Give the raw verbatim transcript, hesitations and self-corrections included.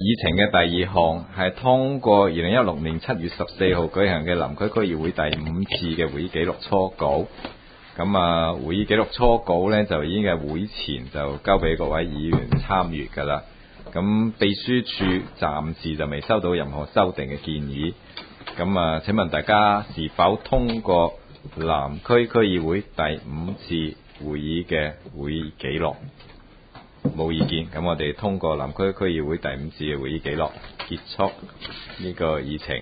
議程嘅第二項係通過二零一六年七月十四號舉行嘅南區區議會第五次嘅會議記錄初稿。咁啊，會議記錄初稿呢，就已經喺會前就交俾各位議員參閱㗎啦。咁秘書處暫時就未收到任何修訂嘅建議。咁啊，請問大家是否通過南區區議會第五次會議嘅會議記錄？冇意見，咁我哋通過南區區議會第五次嘅會議記錄，結束呢個議程。